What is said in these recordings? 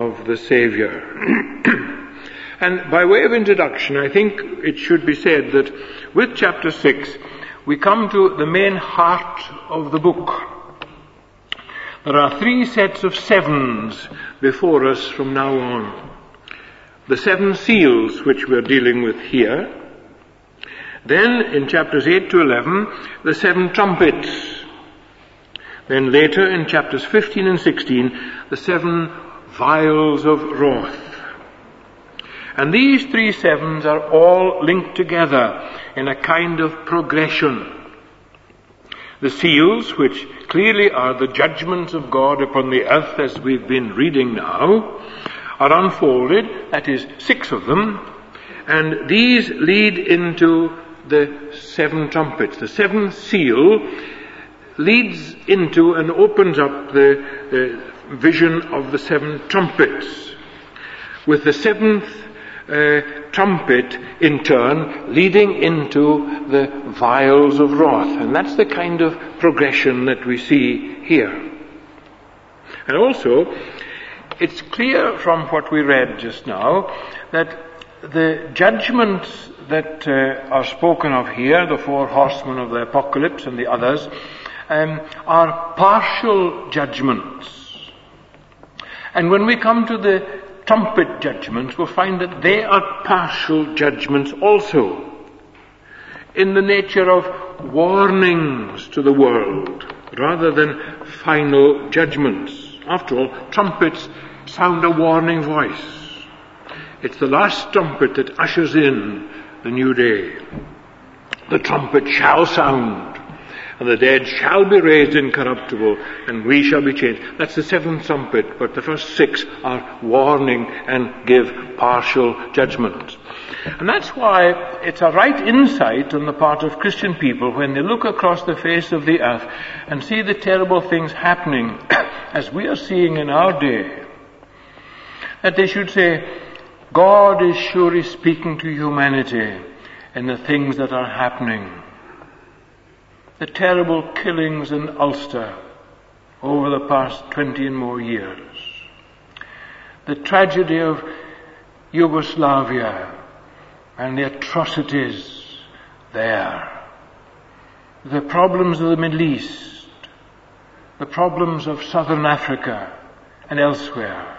of the Saviour. And by way of introduction, I think it should be said that with chapter 6, we come to the main heart of the book. There are 3 sets of 7s before us from now on. The 7 seals, which we're dealing with here. Then, in chapters 8 to 11, the 7 trumpets. Then later, in chapters 15 and 16, the 7 vials of wrath. And these 3 sevens are all linked together in a kind of progression. The seals, which clearly are the judgments of God upon the earth as we've been reading now, are unfolded, that is 6 of them, and these lead into the 7 trumpets. The 7th seal leads into and opens up the vision of the 7 trumpets, with the 7th trumpet in turn leading into the vials of wrath. And that's the kind of progression that we see here. And also, it's clear from what we read just now that the judgments that are spoken of here, the 4 horsemen of the apocalypse and the others, are partial judgments. And when we come to the trumpet judgments, we'll find that they are partial judgments also, in the nature of warnings to the world, rather than final judgments. After all, trumpets sound a warning voice. It's the last trumpet that ushers in the new day. The trumpet shall sound, and the dead shall be raised incorruptible, and we shall be changed. That's the 7th trumpet, but the first 6 are warning and give partial judgment. And that's why it's a right insight on the part of Christian people when they look across the face of the earth and see the terrible things happening as we are seeing in our day, that they should say, God is surely speaking to humanity in the things that are happening. The terrible killings in Ulster over the past 20 and more years. The tragedy of Yugoslavia and the atrocities there. The problems of the Middle East. The problems of Southern Africa and elsewhere.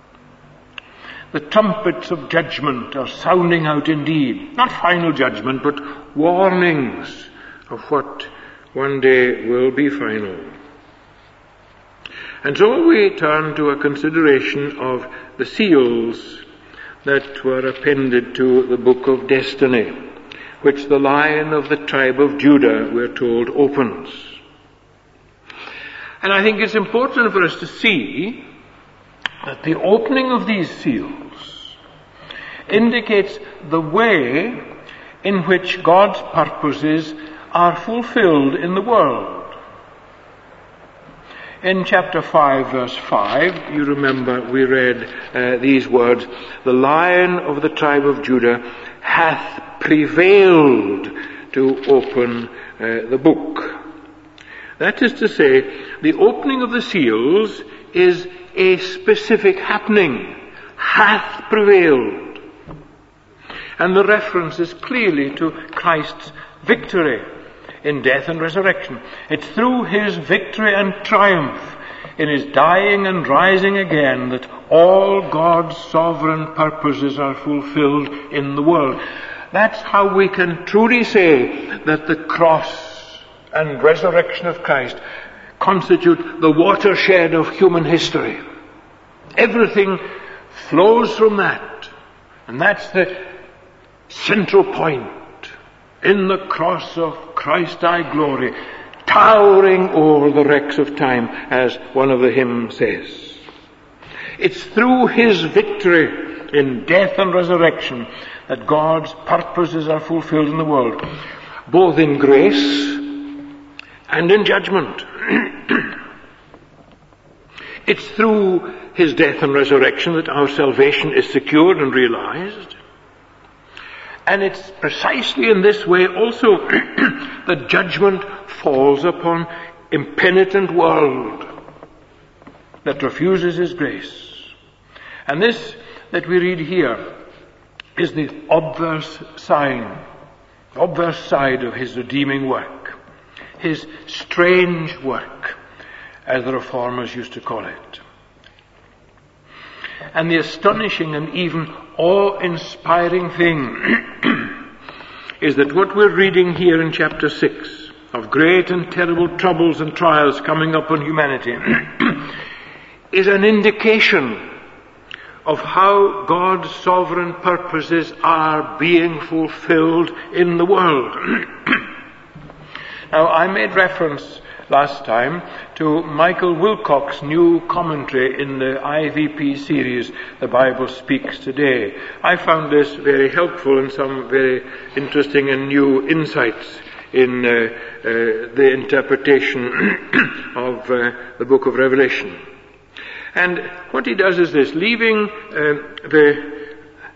The trumpets of judgment are sounding out indeed. Not final judgment, but warnings of what one day will be final. And so we turn to a consideration of the seals that were appended to the book of destiny, which the Lion of the tribe of Judah, we're told, opens. And I think it's important for us to see that the opening of these seals indicates the way in which God's purposes are fulfilled in the world. In chapter 5, verse 5, you remember we read these words, the Lion of the tribe of Judah hath prevailed to open the book. That is to say, the opening of the seals is a specific happening, hath prevailed. And the reference is clearly to Christ's victory in death and resurrection. It's through his victory and triumph in his dying and rising again that all God's sovereign purposes are fulfilled in the world. That's how we can truly say that the cross and resurrection of Christ constitute the watershed of human history. Everything flows from that. And that's the central point. In the cross of Christ thy glory, towering over the wrecks of time, as one of the hymns says. It's through his victory in death and resurrection that God's purposes are fulfilled in the world, both in grace and in judgment. It's through his death and resurrection that our salvation is secured and realized. And it's precisely in this way also that judgment falls upon impenitent world that refuses his grace. And this that we read here is the obverse sign, the obverse side of his redeeming work, his strange work, as the Reformers used to call it. And the astonishing and even awe-inspiring thing is that what we're reading here in chapter 6 of great and terrible troubles and trials coming upon humanity is an indication of how God's sovereign purposes are being fulfilled in the world. Now, I made reference last time to Michael Wilcock's new commentary in the IVP series, The Bible Speaks Today. I found this very helpful and some very interesting and new insights in the interpretation of the book of Revelation. And what he does is this, leaving the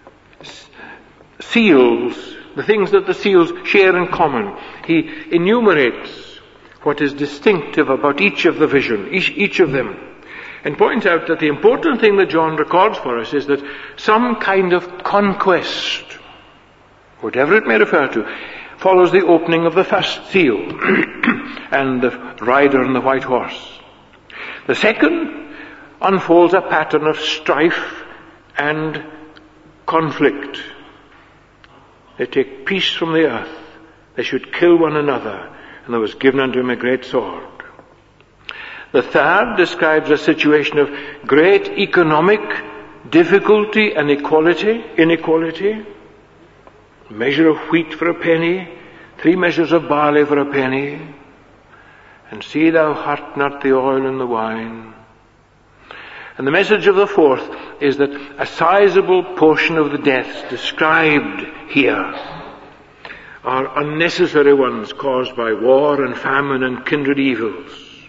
seals, the things that the seals share in common, he enumerates what is distinctive about each of the vision, each of them, and points out that the important thing that John records for us is that some kind of conquest, whatever it may refer to, follows the opening of the first seal and the rider on the white horse. The second unfolds a pattern of strife and conflict. They take peace from the earth. They should kill one another. And there was given unto him a great sword. The third describes a situation of great economic difficulty and inequality. A measure of wheat for a penny, 3 measures of barley for a penny. And see thou hurt not the oil and the wine. And the message of the fourth is that a sizable portion of the deaths described here are unnecessary ones caused by war and famine and kindred evils.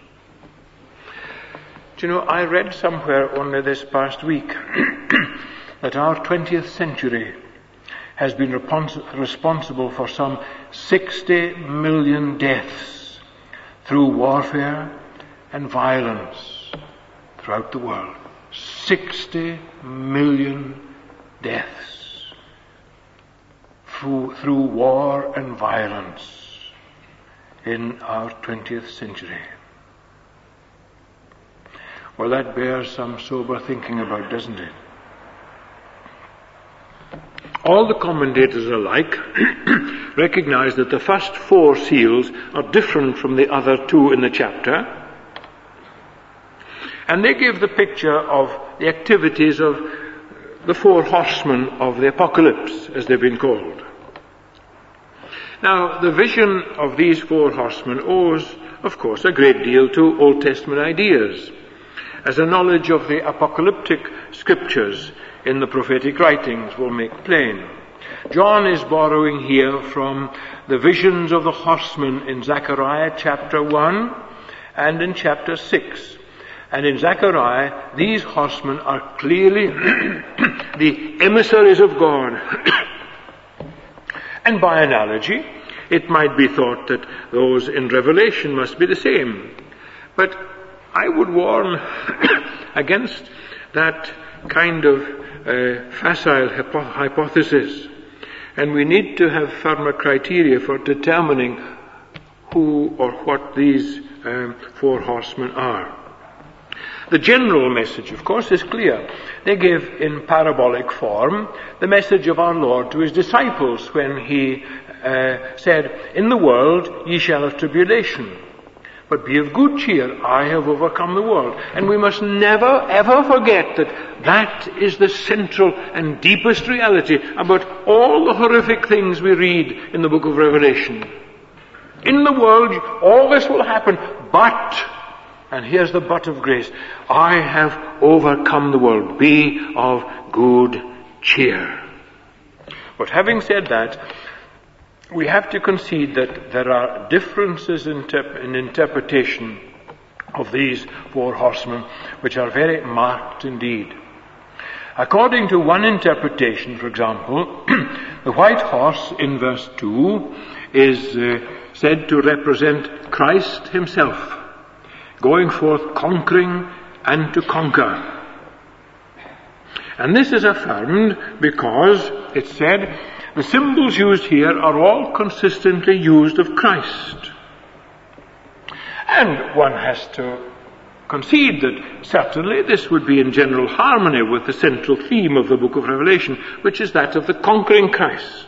Do you know, I read somewhere only this past week that our 20th century has been responsible for some 60 million deaths through warfare and violence throughout the world. 60 million deaths through war and violence in our 20th century. Well, that bears some sober thinking about, doesn't it? All the commentators alike recognize that the first 4 seals are different from the other 2 in the chapter. And they give the picture of the activities of the 4 horsemen of the apocalypse, as they've been called. Now, the vision of these 4 horsemen owes, of course, a great deal to Old Testament ideas, as a knowledge of the apocalyptic scriptures in the prophetic writings will make plain. John is borrowing here from the visions of the horsemen in Zechariah chapter 1 and in chapter 6. And in Zechariah, these horsemen are clearly the emissaries of God. And by analogy, it might be thought that those in Revelation must be the same. But I would warn against that kind of facile hypothesis. And we need to have firmer criteria for determining who or what these 4 horsemen are. The general message, of course, is clear. They give in parabolic form the message of our Lord to his disciples when he said, "In the world ye shall have tribulation, but be of good cheer, I have overcome the world." And we must never ever forget that that is the central and deepest reality about all the horrific things we read in the book of Revelation. In the world all this will happen, but, and here's the but of grace, I have overcome the world. Be of good cheer. But having said that, we have to concede that there are differences in interpretation of these 4 horsemen, which are very marked indeed. According to one interpretation, for example, the white horse in verse 2 is said to represent Christ himself, going forth conquering and to conquer. And this is affirmed because, it's said, the symbols used here are all consistently used of Christ. And one has to concede that certainly this would be in general harmony with the central theme of the book of Revelation, which is that of the conquering Christ.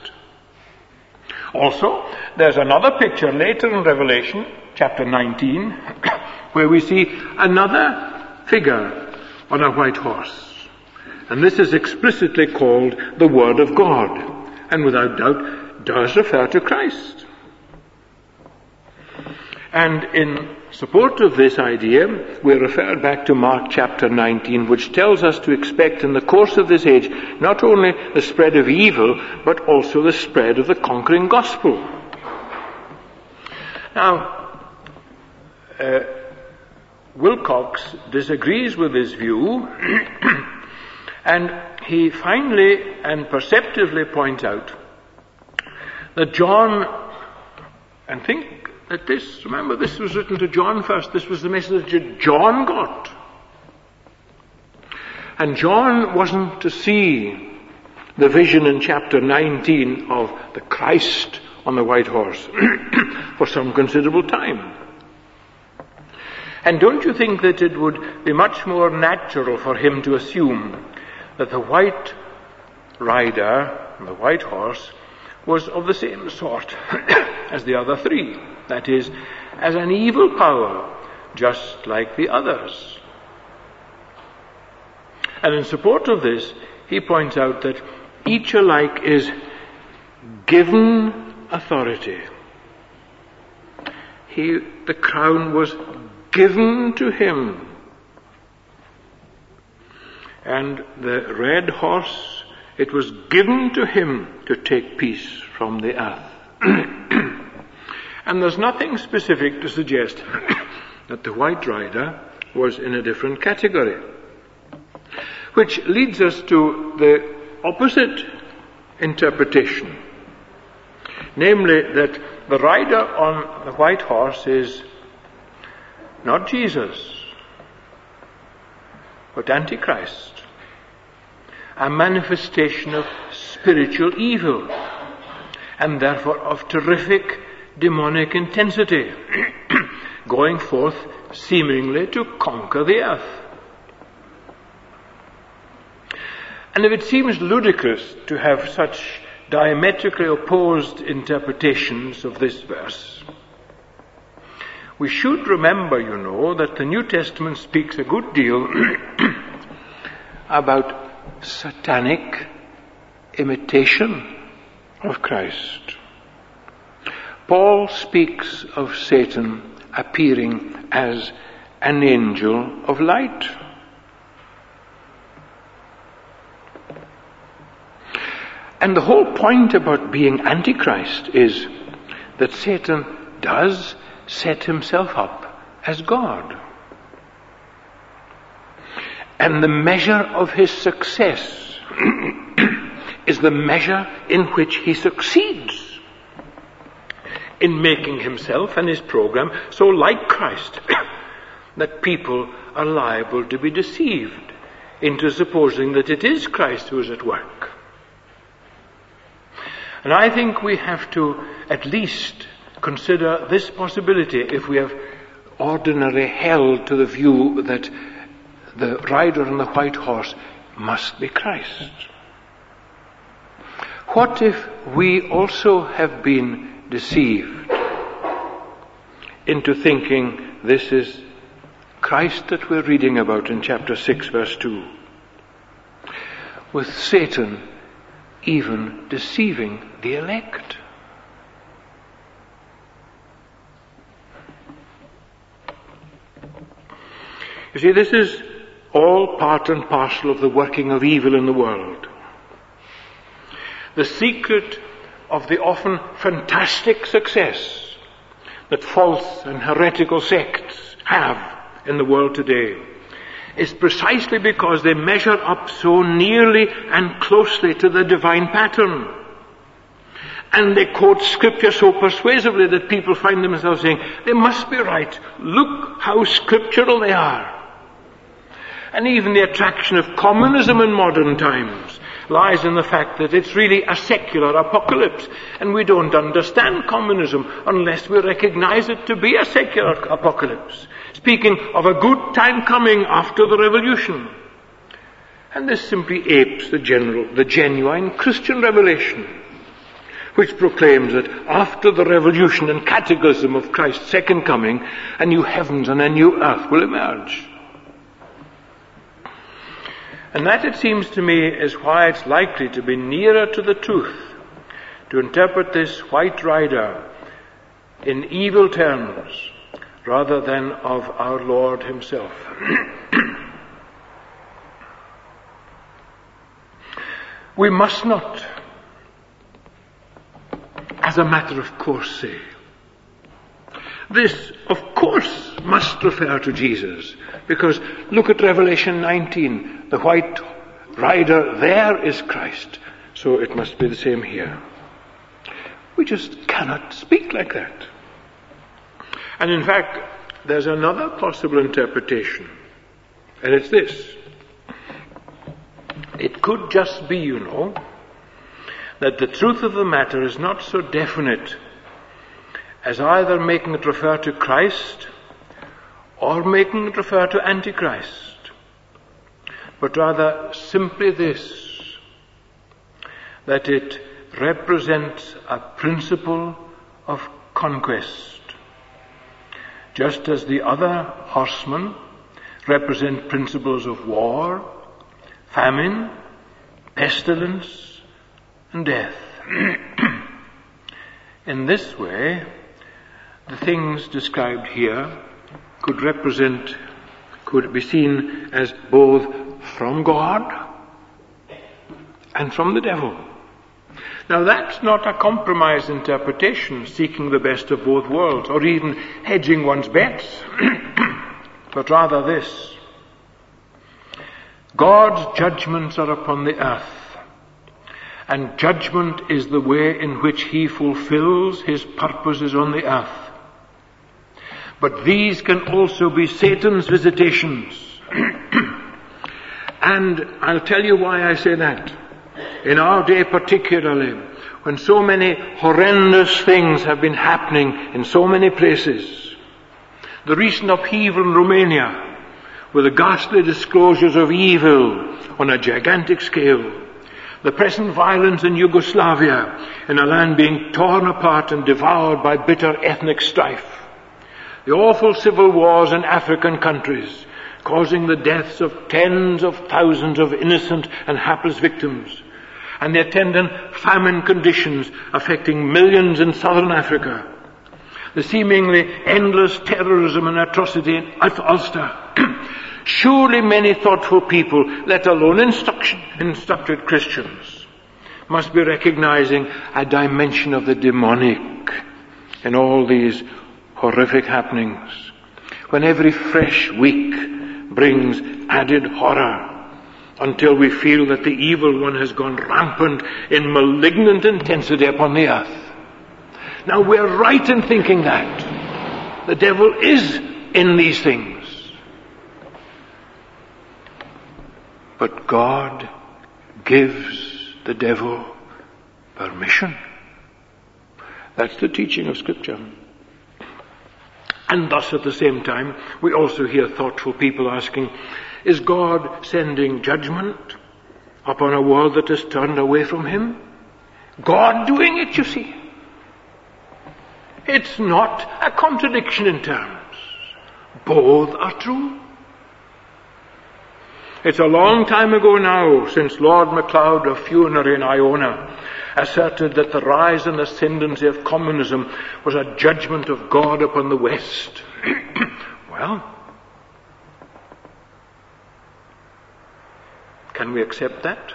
Also, there's another picture later in Revelation, chapter 19, where we see another figure on a white horse. And this is explicitly called the Word of God, and without doubt does refer to Christ. And in support of this idea, we're referred back to Mark chapter 19, which tells us to expect in the course of this age not only the spread of evil, but also the spread of the conquering gospel. Now, Wilcox disagrees with this view, and he finally and perceptively points out that John, and think that remember this was written to John first, this was the message that John got. And John wasn't to see the vision in chapter 19 of the Christ on the white horse for some considerable time. And don't you think that it would be much more natural for him to assume that the white rider, the white horse, was of the same sort as the other three? That is, as an evil power, just like the others. And in support of this, he points out that each alike is given authority. The crown was given to him. And the red horse, it was given to him to take peace from the earth. And there's nothing specific to suggest that the white rider was in a different category. Which leads us to the opposite interpretation. Namely, that the rider on the white horse is not Jesus, but Antichrist. A manifestation of spiritual evil, and therefore of terrific demonic intensity, going forth seemingly to conquer the earth. And if it seems ludicrous to have such diametrically opposed interpretations of this verse, we should remember, that the New Testament speaks a good deal about satanic imitation of Christ. Paul speaks of Satan appearing as an angel of light. And the whole point about being Antichrist is that Satan does set himself up as God. And the measure of his success is the measure in which he succeeds in making himself and his program so like Christ that people are liable to be deceived into supposing that it is Christ who is at work. And I think we have to at least consider this possibility if we have ordinarily held to the view that the rider on the white horse must be Christ. What if we also have been deceived into thinking this is Christ that we're reading about in chapter 6, verse 2, with Satan even deceiving the elect? You see, this is all part and parcel of the working of evil in the world. The secret of the often fantastic success that false and heretical sects have in the world today is precisely because they measure up so nearly and closely to the divine pattern. And they quote scripture so persuasively that people find themselves saying, they must be right. Look how scriptural they are. And even the attraction of communism in modern times lies in the fact that it's really a secular apocalypse. And we don't understand communism unless we recognize it to be a secular apocalypse, speaking of a good time coming after the revolution. And this simply apes the genuine Christian revelation, which proclaims that after the revolution and cataclysm of Christ's second coming, a new heavens and a new earth will emerge. And that, it seems to me, is why it's likely to be nearer to the truth to interpret this white rider in evil terms rather than of our Lord himself. We must not, as a matter of course, say, this, of course, must refer to Jesus, because look at Revelation 19. The white rider there is Christ, so it must be the same here. We just cannot speak like that. And in fact, there's another possible interpretation, and it's this. It could just be, that the truth of the matter is not so definite as either making it refer to Christ or making it refer to Antichrist, but rather simply this, that it represents a principle of conquest, just as the other horsemen represent principles of war, famine, pestilence, and death. In this way, the things described here could be seen as both from God and from the devil. Now that's not a compromised interpretation, seeking the best of both worlds, or even hedging one's bets, but rather this. God's judgments are upon the earth, and judgment is the way in which he fulfills his purposes on the earth. But these can also be Satan's visitations. And I'll tell you why I say that. In our day particularly, when so many horrendous things have been happening in so many places, the recent upheaval in Romania, with the ghastly disclosures of evil on a gigantic scale, the present violence in Yugoslavia, in a land being torn apart and devoured by bitter ethnic strife, the awful civil wars in African countries, causing the deaths of tens of thousands of innocent and hapless victims, and the attendant famine conditions affecting millions in southern Africa, the seemingly endless terrorism and atrocity in Ulster. Surely many thoughtful people, let alone instructed Christians, must be recognizing a dimension of the demonic in all these horrific happenings, when every fresh week brings added horror, until we feel that the evil one has gone rampant in malignant intensity upon the earth. Now we're right in thinking that the devil is in these things. But God gives the devil permission. That's the teaching of Scripture. And thus at the same time, we also hear thoughtful people asking, is God sending judgment upon a world that has turned away from him? God doing it, you see. It's not a contradiction in terms. Both are true. It's a long time ago now since Lord MacLeod of Funer in Iona asserted that the rise and ascendancy of communism was a judgment of God upon the West. Well, can we accept that?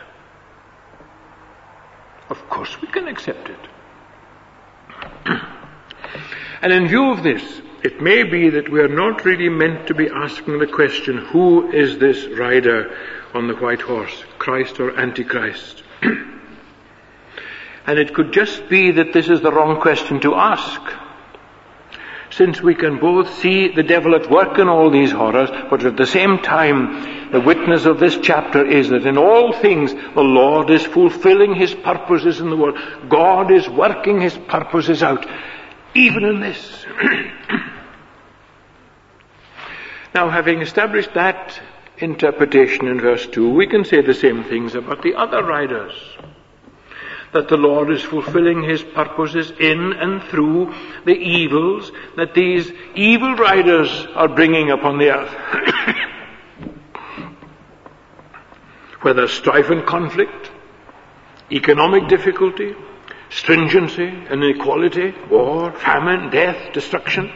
Of course we can accept it. And in view of this, it may be that we are not really meant to be asking the question, who is this rider on the white horse, Christ or Antichrist? And it could just be that this is the wrong question to ask, since we can both see the devil at work in all these horrors, but at the same time The witness of this chapter is that in all things the Lord is fulfilling his purposes in the world. God is working his purposes out, even in this. Now, having established that interpretation in verse 2, we can say the same things about the other riders. That the Lord is fulfilling his purposes in and through the evils that these evil riders are bringing upon the earth. Whether strife and conflict, economic difficulty, stringency, inequality, war, famine, death, destruction.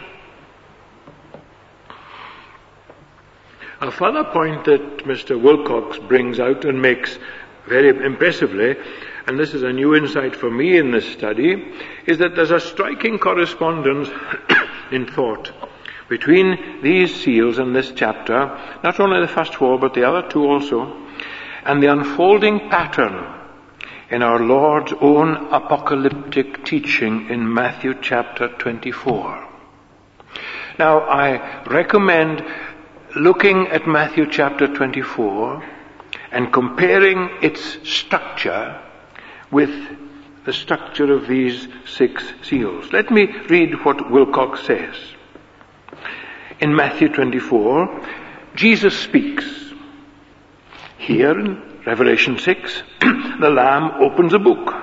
A further point that Mr. Wilcox brings out and makes very impressively, and this is a new insight for me in this study, is that there's a striking correspondence in thought between these seals and this chapter, not only the first four but the other two also, and the unfolding pattern in our Lord's own apocalyptic teaching in Matthew chapter 24. Now, I recommend looking at Matthew chapter 24 and comparing its structure with the structure of these 6 seals. Let me read what Wilcox says. In Matthew 24, Jesus speaks. Here in Revelation 6, the Lamb opens a book.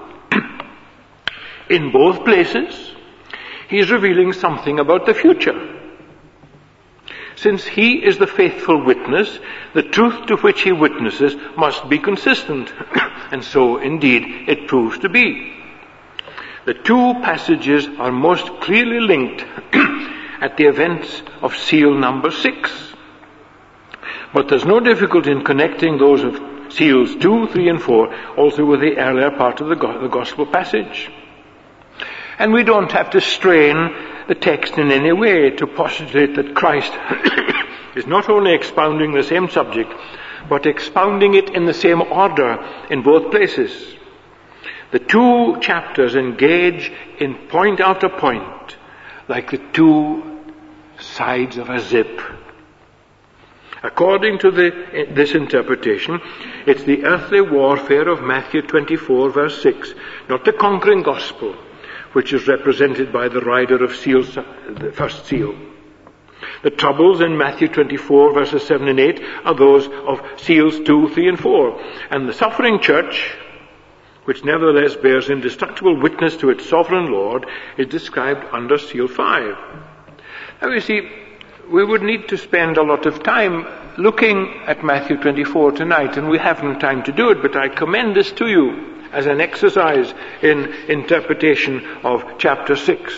In both places, he is revealing something about the future. Since he is the faithful witness, the truth to which he witnesses must be consistent. And so, indeed, it proves to be. The two passages are most clearly linked at the events of seal number 6. But there's no difficulty in connecting those of seals 2, 3, and 4 also with the earlier part of the gospel passage. And we don't have to strain the text in any way to postulate that Christ is not only expounding the same subject, but expounding it in the same order in both places. The two chapters engage in point after point, like the two sides of a zip. According to this interpretation, it's the earthly warfare of Matthew 24, verse 6, not the conquering gospel, which is represented by the rider of seals, the first seal. The troubles in Matthew 24, verses 7 and 8, are those of seals 2, 3, and 4. And the suffering church, which nevertheless bears indestructible witness to its sovereign Lord, is described under seal 5. Now you see, we would need to spend a lot of time looking at Matthew 24 tonight, and we haven't time to do it, but I commend this to you as an exercise in interpretation of chapter 6.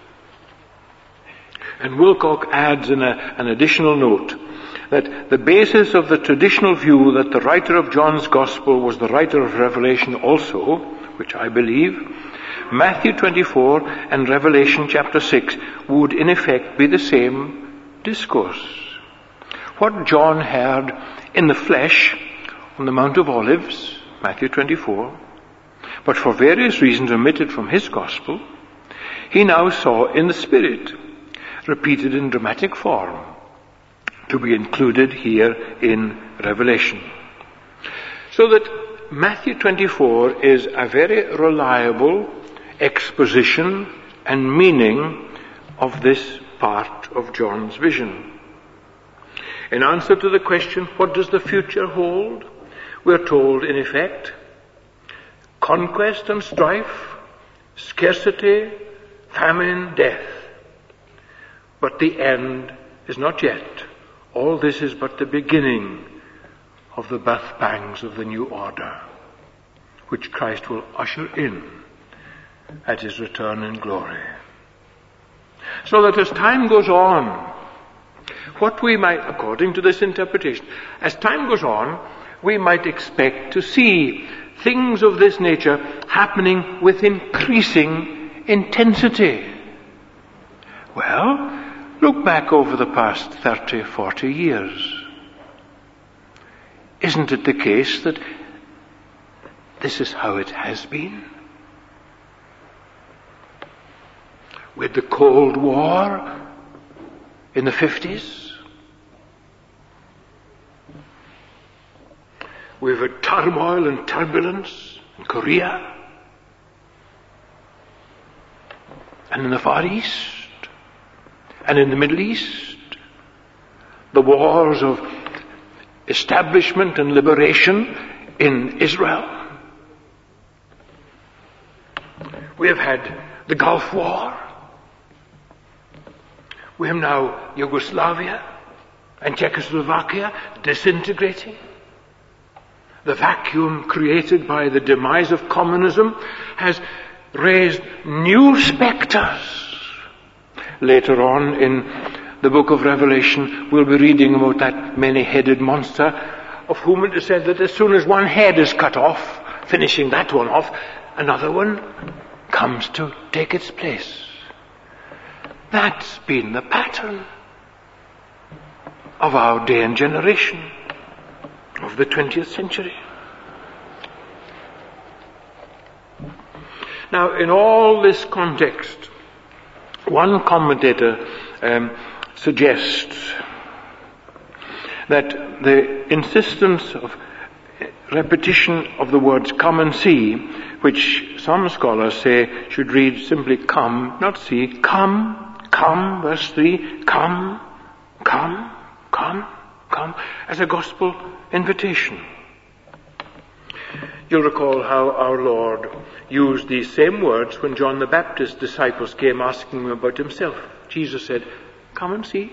And Wilcox adds in an additional note that the basis of the traditional view that the writer of John's Gospel was the writer of Revelation also, which I believe, Matthew 24 and Revelation chapter 6 would in effect be the same discourse. What John heard in the flesh on the Mount of Olives, Matthew 24, but for various reasons omitted from his Gospel, he now saw in the Spirit, repeated in dramatic form, to be included here in Revelation. So that Matthew 24 is a very reliable exposition and meaning of this part of John's vision. In answer to the question, what does the future hold? We're told, in effect, conquest and strife, scarcity, famine, death. But the end is not yet. All this is but the beginning of the birth pangs of the new order, which Christ will usher in at his return in glory. So that as time goes on, what we might, according to this interpretation, as time goes on, we might expect to see things of this nature happening with increasing intensity. Well, look back over the past 30, 40 years. Isn't it the case that this is how it has been? With the Cold War in the 50s, We've had turmoil and turbulence in Korea and in the Far East and in the Middle East. The wars of establishment and liberation in Israel. We have had the Gulf War. We have now Yugoslavia and Czechoslovakia disintegrating. The vacuum created by the demise of communism has raised new spectres. Later on in the book of Revelation, we'll be reading about that many-headed monster, of whom it is said that as soon as one head is cut off, finishing that one off, another one comes to take its place. That's been the pattern of our day and generation, of the 20th century. Now, in all this context, one commentator suggests that the insistence of repetition of the words come and see, which some scholars say should read simply come, not see, come, verse 3, come, as a gospel invitation. You'll recall how our Lord used these same words when John the Baptist's disciples came asking him about himself. Jesus said, come and see.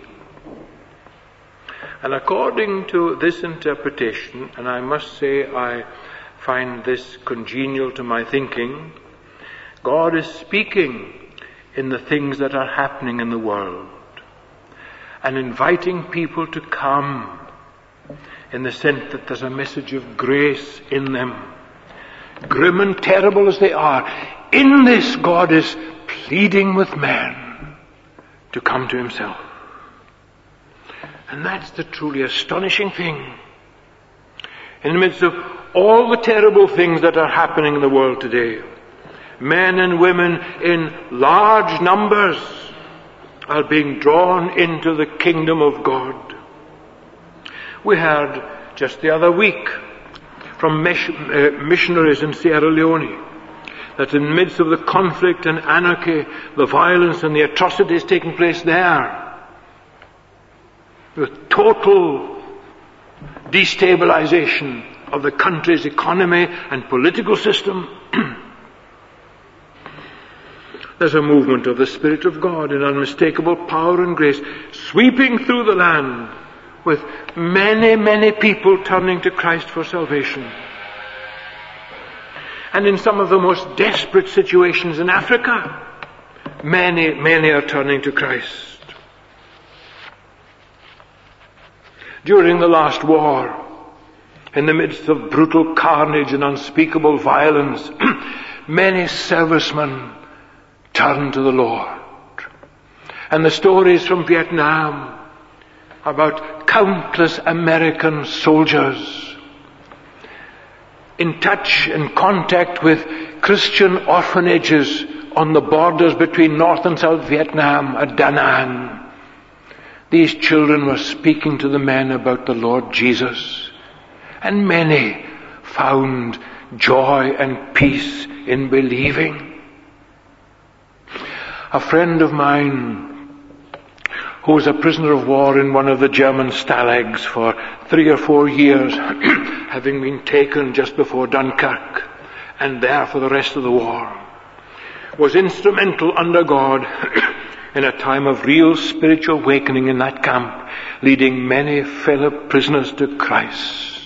And according to this interpretation, and I must say I find this congenial to my thinking, God is speaking in the things that are happening in the world and inviting people to come in the sense that there's a message of grace in them. Grim and terrible as they are, in this God is pleading with man to come to himself. And that's the truly astonishing thing. In the midst of all the terrible things that are happening in the world today, men and women in large numbers are being drawn into the kingdom of God. We heard just the other week from missionaries in Sierra Leone that in the midst of the conflict and anarchy, the violence and the atrocities taking place there, the total destabilization of the country's economy and political system, there's a movement of the Spirit of God in unmistakable power and grace sweeping through the land with many, many people turning to Christ for salvation. And in some of the most desperate situations in Africa, many, many are turning to Christ. During the last war, in the midst of brutal carnage and unspeakable violence, many servicemen turned to the Lord. And the stories from Vietnam about countless American soldiers in touch and contact with Christian orphanages on the borders between North and South Vietnam at Da Nang. These children were speaking to the men about the Lord Jesus, and many found joy and peace in believing. A friend of mine who was a prisoner of war in one of the German stalags for 3 or 4 years, having been taken just before Dunkirk and there for the rest of the war, was instrumental under God in a time of real spiritual awakening in that camp, leading many fellow prisoners to Christ.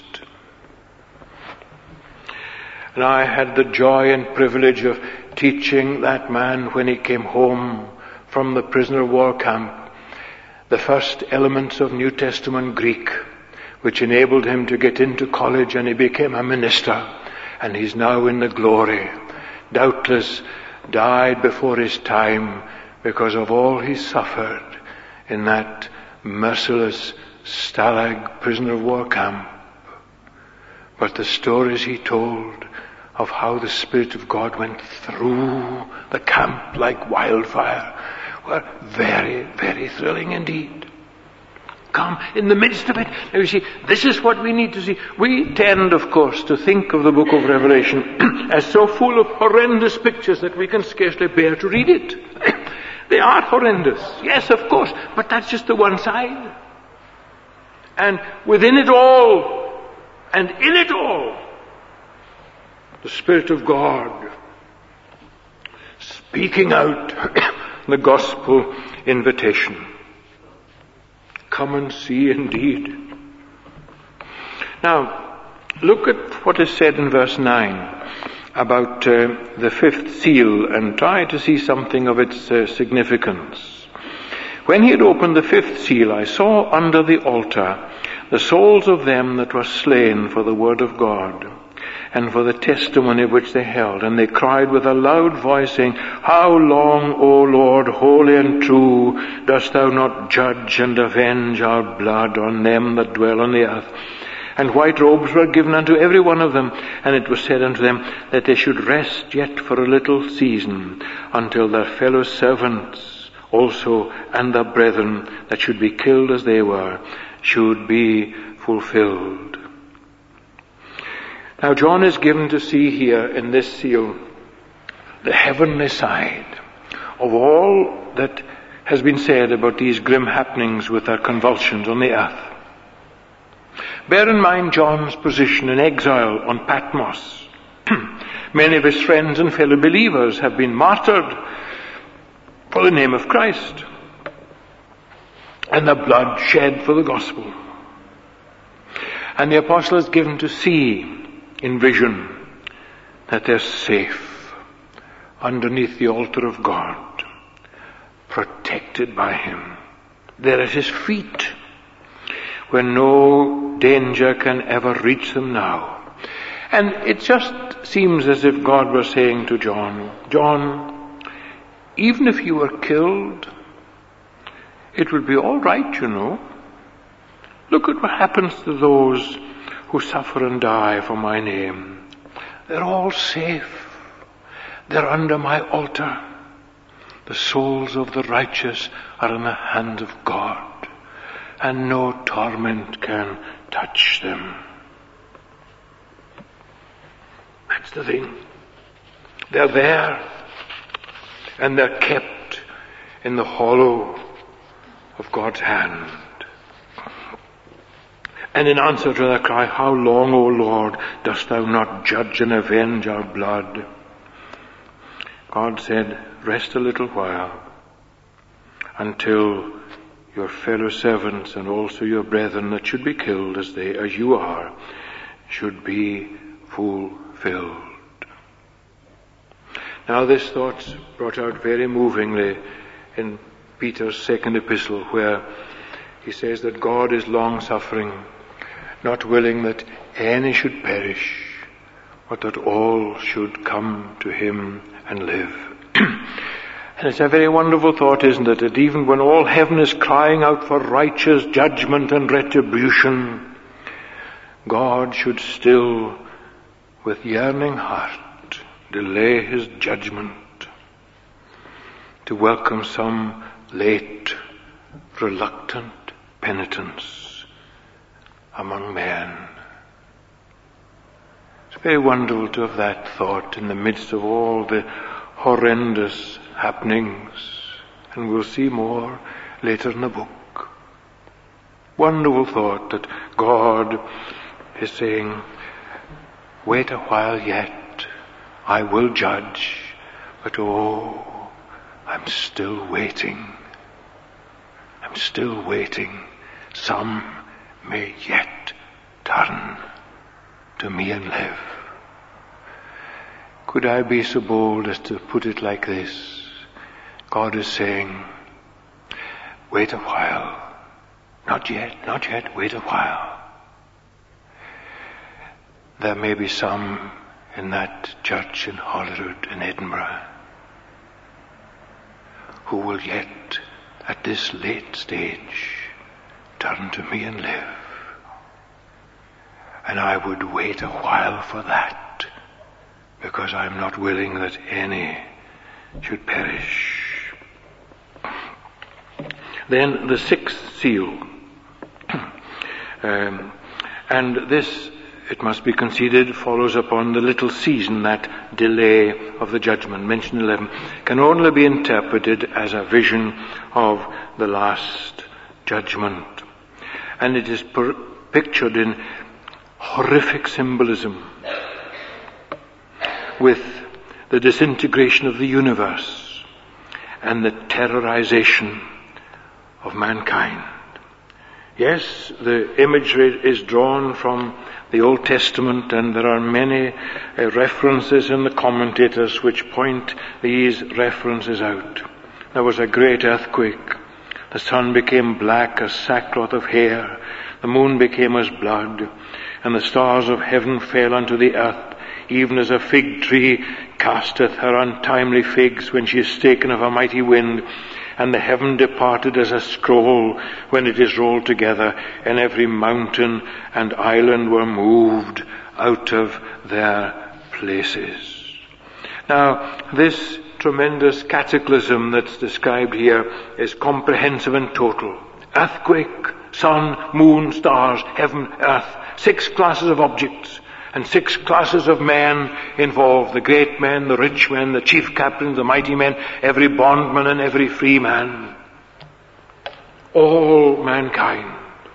And I had the joy and privilege of teaching that man when he came home from the prisoner of war camp the first elements of New Testament Greek, which enabled him to get into college, and he became a minister, and he's now in the glory. Doubtless died before his time because of all he suffered in that merciless stalag prisoner of war camp. But the stories he told of how the Spirit of God went through the camp like wildfire were very, very thrilling indeed. come in the midst of it. Now you see, this is what we need to see. We tend, of course, to think of the book of Revelation as so full of horrendous pictures that we can scarcely bear to read it. They are horrendous, yes, of course, but that's just the one side. And within it all, and in it all, the Spirit of God speaking out the gospel invitation. Come and see indeed. Now, look at what is said in verse 9 about the fifth seal, and try to see something of its significance. When he had opened the fifth seal, I saw under the altar the souls of them that were slain for the word of God, and for the testimony which they held. And they cried with a loud voice, saying, How long, O Lord, holy and true, dost thou not judge and avenge our blood on them that dwell on the earth? And white robes were given unto every one of them, and it was said unto them that they should rest yet for a little season, until their fellow servants also and their brethren that should be killed as they were should be fulfilled. Now John is given to see here in this seal the heavenly side of all that has been said about these grim happenings with their convulsions on the earth. Bear in mind John's position in exile on Patmos. Many of his friends and fellow believers have been martyred for the name of Christ, and the blood shed for the gospel. And the apostle is given to see in vision that they're safe underneath the altar of God, protected by him. They're at his feet, where no danger can ever reach them now. And it just seems as if God was saying to John, John, even if you were killed, it will be all right, you know. Look at what happens to those who suffer and die for my name. They're all safe. They're under my altar. The souls of the righteous are in the hand of God, and no torment can touch them. That's the thing. They're there, and they're kept in the hollow of God's hand. And in answer to their cry, How long, O Lord, dost thou not judge and avenge our blood? God said, Rest a little while, until your fellow servants and also your brethren that should be killed as you are, should be fulfilled. Now this thought's brought out very movingly in Peter's second epistle, where he says that God is long-suffering, not willing that any should perish, but that all should come to him and live. And it's a very wonderful thought, isn't it, that even when all heaven is crying out for righteous judgment and retribution, God should still, with yearning heart, delay his judgment to welcome some late, reluctant penitence among men. It's very wonderful to have that thought in the midst of all the horrendous happenings, and we'll see more later in the book. Wonderful thought that God is saying, wait a while yet, I will judge, but oh, I'm still waiting. I'm still waiting. Some may yet turn to me and live. Could I be so bold as to put it like this? God is saying, wait a while. Not yet, wait a while. There may be some in that church in Holyrood in Edinburgh who will yet, at this late stage, turn to me and live. And I would wait a while for that, because I'm not willing that any should perish. Then the sixth seal. And this, it must be conceded, follows upon the little season, that delay of the judgment, mentioned 11, can only be interpreted as a vision of the last judgment. And it is pictured in horrific symbolism, with the disintegration of the universe and the terrorization of mankind. Yes, the imagery is drawn from the Old Testament, and there are many references in the commentators which point these references out. There was a great earthquake. The sun became black as sackcloth of hair. The moon became as blood. And the stars of heaven fell unto the earth, even as a fig tree casteth her untimely figs when she is taken of a mighty wind. And the heaven departed as a scroll when it is rolled together, and every mountain and island were moved out of their places. Now, this tremendous cataclysm that's described here is comprehensive and total. Earthquake, sun, moon, stars, heaven, earth, 6 classes of objects, and 6 classes of men involved: the great men, the rich men, the chief captains, the mighty men, every bondman and every free man. All mankind.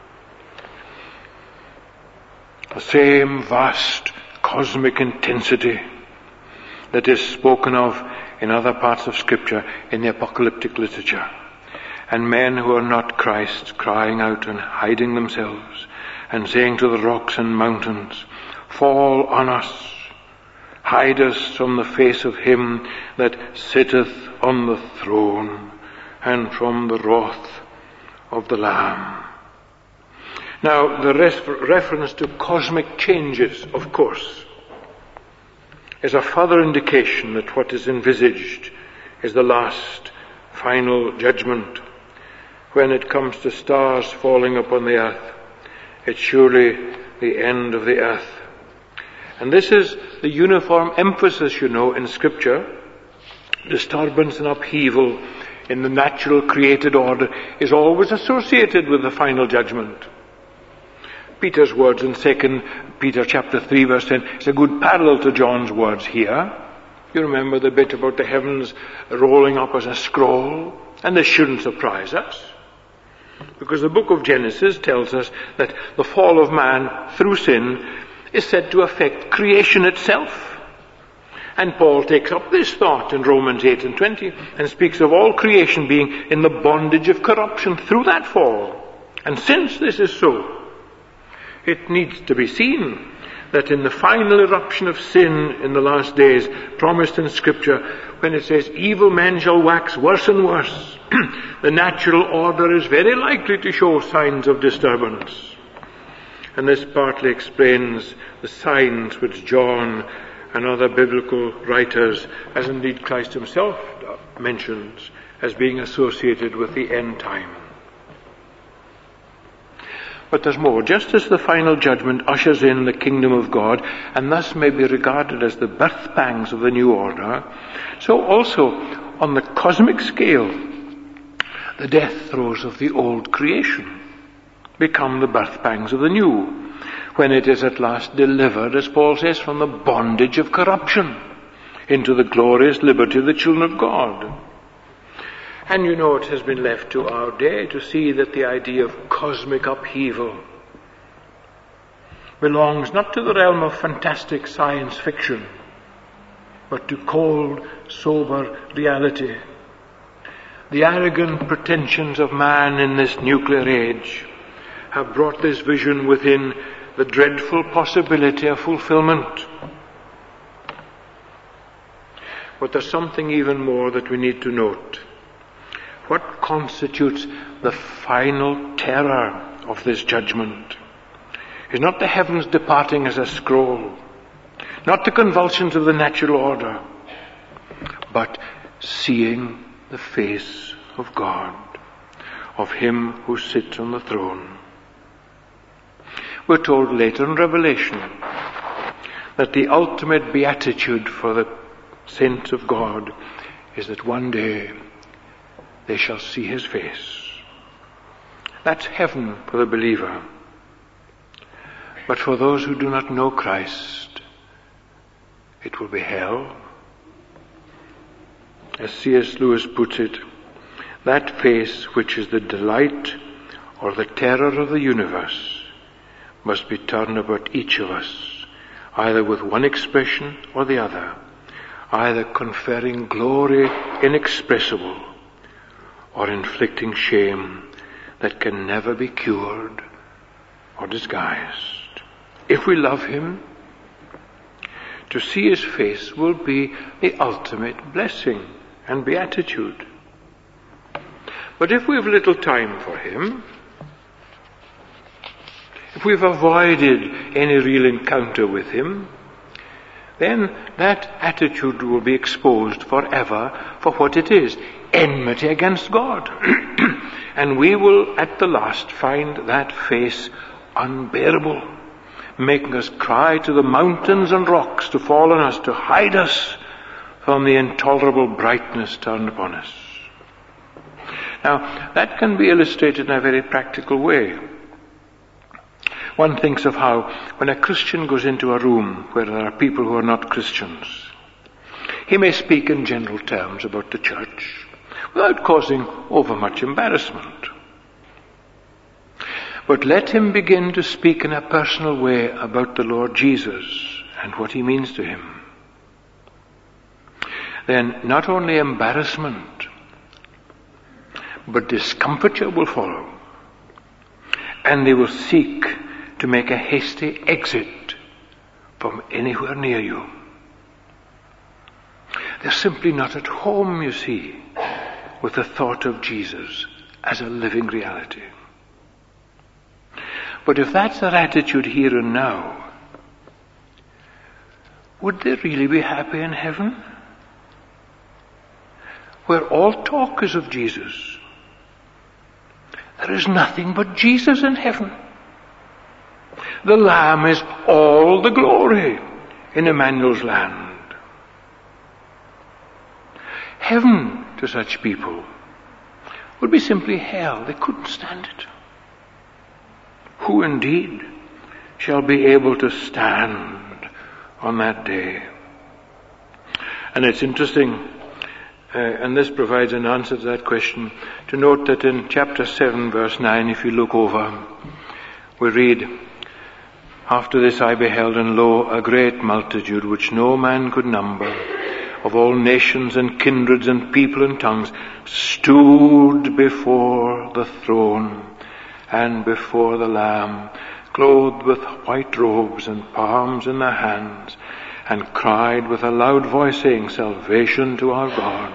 The same vast cosmic intensity that is spoken of in other parts of Scripture, in the apocalyptic literature. And men who are not Christ crying out and hiding themselves and saying to the rocks and mountains, fall on us, hide us from the face of him that sitteth on the throne and from the wrath of the Lamb. Now, the reference to cosmic changes, of course, is a further indication that what is envisaged is the last, final judgment. When it comes to stars falling upon the earth, it's surely the end of the earth. And this is the uniform emphasis, in Scripture. Disturbance and upheaval in the natural created order is always associated with the final judgment. Peter's words in 2 Peter chapter 3 verse 10 is a good parallel to John's words here. You remember the bit about the heavens rolling up as a scroll? And this shouldn't surprise us, because the book of Genesis tells us that the fall of man through sin is said to affect creation itself. And Paul takes up this thought in Romans 8 and 20 and speaks of all creation being in the bondage of corruption through that fall. And since this is so, it needs to be seen that in the final eruption of sin in the last days, promised in Scripture, when it says, evil men shall wax worse and worse, the natural order is very likely to show signs of disturbance. And this partly explains the signs which John and other biblical writers, as indeed Christ himself mentions, as being associated with the end time. But there's more. Just as the final judgment ushers in the kingdom of God, and thus may be regarded as the birth pangs of the new order, so also on the cosmic scale, the death throes of the old creation become the birth pangs of the new, when it is at last delivered, as Paul says, from the bondage of corruption into the glorious liberty of the children of God. And it has been left to our day to see that the idea of cosmic upheaval belongs not to the realm of fantastic science fiction, but to cold, sober reality. The arrogant pretensions of man in this nuclear age have brought this vision within the dreadful possibility of fulfillment. But there's something even more that we need to note. What constitutes the final terror of this judgment is not the heavens departing as a scroll, not the convulsions of the natural order, but seeing the face of God, of him who sits on the throne. We're told later in Revelation that the ultimate beatitude for the saints of God is that one day they shall see his face. That's heaven for the believer. But for those who do not know Christ, it will be hell. As C.S. Lewis puts it, that face which is the delight or the terror of the universe must be turned about each of us, either with one expression or the other, either conferring glory inexpressible or inflicting shame that can never be cured or disguised. If we love him, to see his face will be the ultimate blessing and beatitude. But if we have little time for him, if we've avoided any real encounter with him, then that attitude will be exposed forever for what it is, enmity against God. And we will at the last find that face unbearable, making us cry to the mountains and rocks to fall on us, to hide us from the intolerable brightness turned upon us. Now, that can be illustrated in a very practical way. One thinks of how when a Christian goes into a room where there are people who are not Christians, he may speak in general terms about the church without causing overmuch embarrassment. But let him begin to speak in a personal way about the Lord Jesus and what he means to him. Then not only embarrassment, but discomfiture will follow, and they will seek to make a hasty exit from anywhere near you. They're simply not at home, you see, with the thought of Jesus as a living reality. But if that's their attitude here and now, would they really be happy in heaven, where all talk is of Jesus? There is nothing but Jesus in heaven. The Lamb is all the glory in Emmanuel's land. Heaven to such people would be simply hell. They couldn't stand it. Who indeed shall be able to stand on that day? And it's interesting, and this provides an answer to that question, to note that in chapter 7, verse 9, if you look over, we read, "After this I beheld, and lo, a great multitude, which no man could number, of all nations and kindreds and people and tongues, stood before the throne and before the Lamb, clothed with white robes and palms in their hands, and cried with a loud voice, saying, Salvation to our God."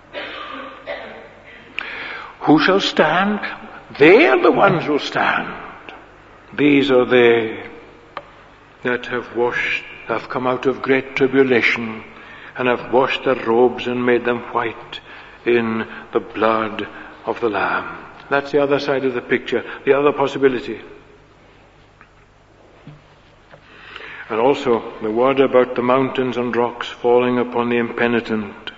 Who shall stand? They are the ones who stand. These are they that have come out of great tribulation, and have washed their robes and made them white in the blood of the Lamb. That's the other side of the picture, the other possibility. And also the word about the mountains and rocks falling upon the impenitent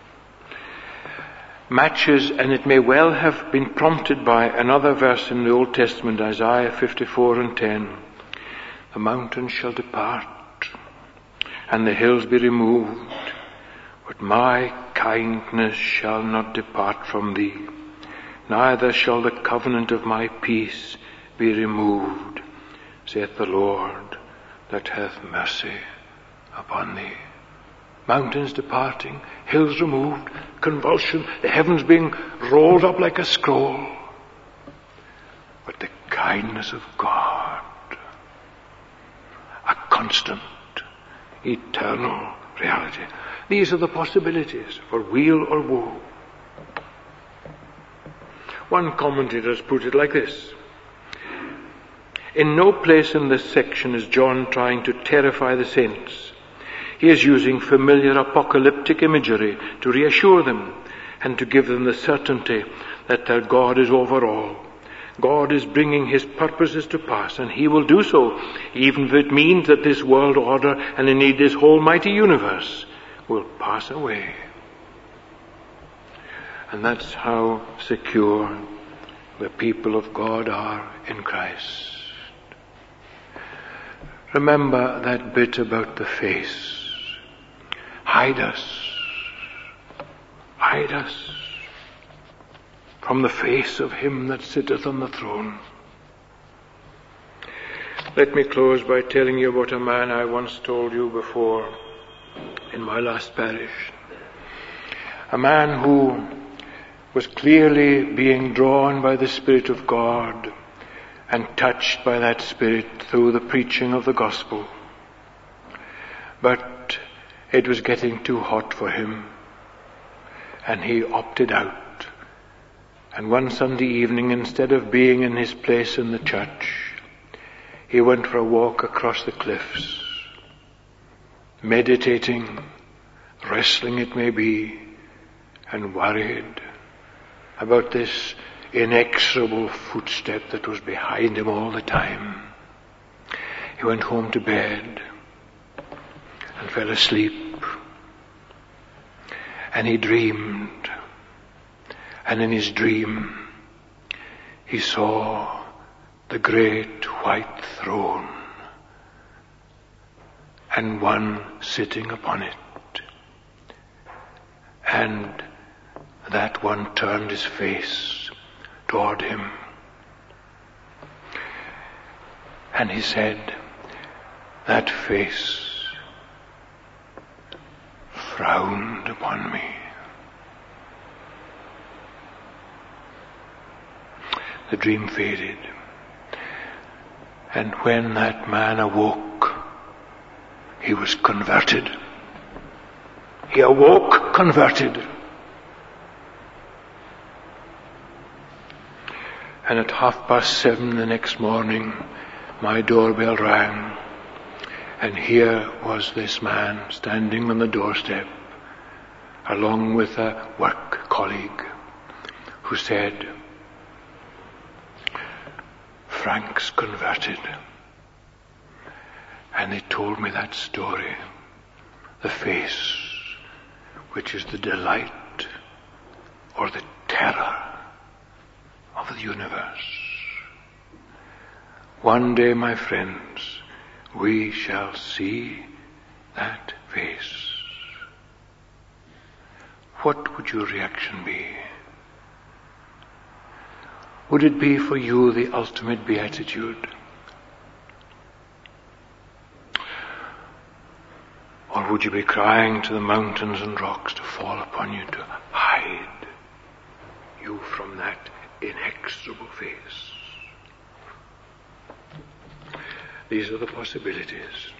matches, and it may well have been prompted by another verse in the Old Testament, Isaiah 54 and 10. The mountains shall depart, and the hills be removed, but my kindness shall not depart from thee, neither shall the covenant of my peace be removed, saith the Lord that hath mercy upon thee. Mountains departing, hills removed, convulsion, the heavens being rolled up like a scroll. But the kindness of God, a constant, eternal reality. These are the possibilities for weal or woe. One commentator has put it like this: in no place in this section is John trying to terrify the saints. He is using familiar apocalyptic imagery to reassure them and to give them the certainty that their God is over all. God is bringing his purposes to pass, and he will do so, even if it means that this world order, and indeed this whole mighty universe, will pass away. And that's how secure the people of God are in Christ. remember that bit about the face. Hide us from the face of him that sitteth on the throne. Let me close by telling you about a man I once told you before in my last parish. A man who was clearly being drawn by the Spirit of God and touched by that Spirit through the preaching of the gospel. But it was getting too hot for him, and he opted out. And one Sunday evening, instead of being in his place in the church, he went for a walk across the cliffs, meditating, wrestling it may be, and worried about this inexorable footstep that was behind him all the time. He went home to bed and fell asleep. And he dreamed. And in his dream, he saw the great white throne and one sitting upon it. And that one turned his face toward him. And he said, that face frowned upon me. The dream faded. And when that man awoke, he was converted. He awoke converted. And at 7:30 the next morning, my doorbell rang. And here was this man standing on the doorstep, along with a work colleague, who said, Frank's converted. And they told me that story, the face, which is the delight or the terror of the universe. One day, my friends, we shall see that face. What would your reaction be? Would it be for you the ultimate beatitude? Or would you be crying to the mountains and rocks to fall upon you, to hide you from that inexorable face? These are the possibilities.